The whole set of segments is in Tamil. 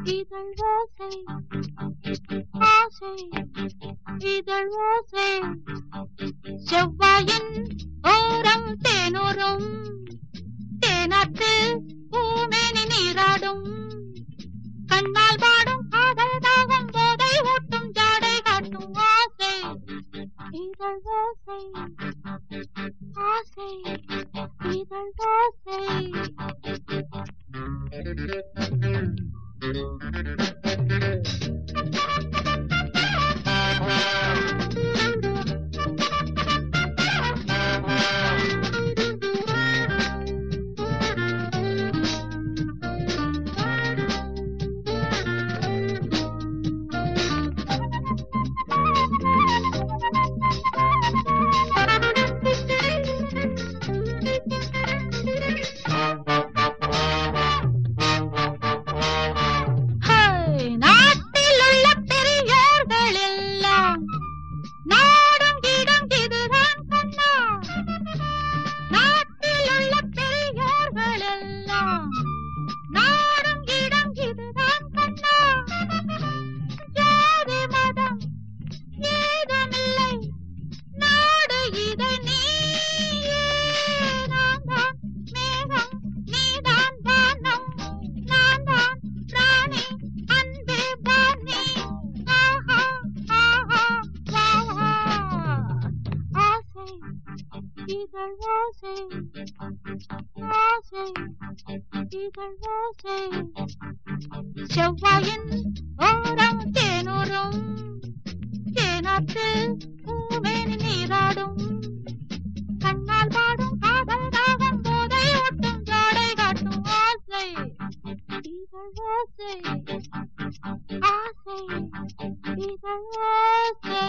இதழ் ஓசை ஆசை இதழ் ஓசை செவ்வாயின் ஓரம் தேனோரும் தேனாற்று பூமேனி நீராடும் கண்ணால் பாடும் காதல் தாகம் போதை ஊட்டும் ஜாடை காட்டும் ஆசை இதழ் ஓசை ஆசை இதழ் ஓசை இதழ் ஓசை ஆசை இதழ் ஓசை செவ்வாயின் ஓரம் தேனோரும் தேனாற்று பூமேனி நீராடும் கண்ணால் பாடும் காதல் தாகம் போதை ஓட்டும் ஜாடை காட்டும் ஆசை இதழ் ஓசை ஆசை இதழ் ஓசை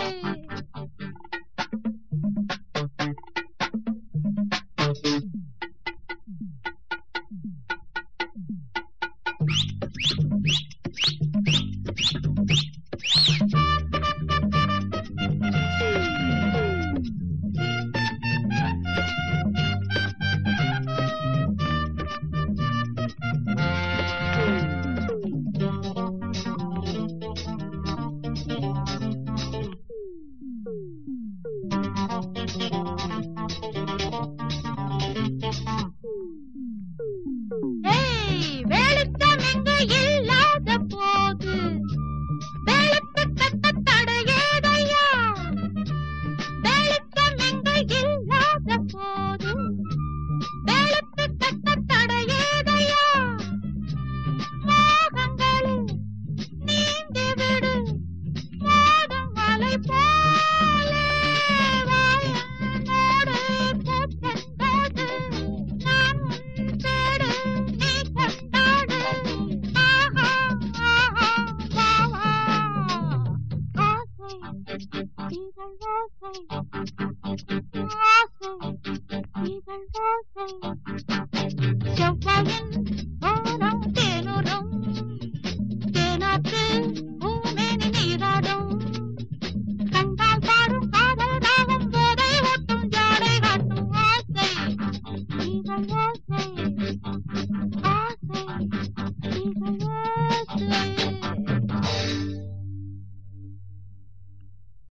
செவ்வாயின் ஓரம் தேனோரும் தேனாற்று பூமேனி நீராடும் கண்டால் பாடும் காதல் தாகம் போதை ஓட்டும் ஜாடை காட்டும் ஆசை இதழ் ஓசை ஆசை இதழ்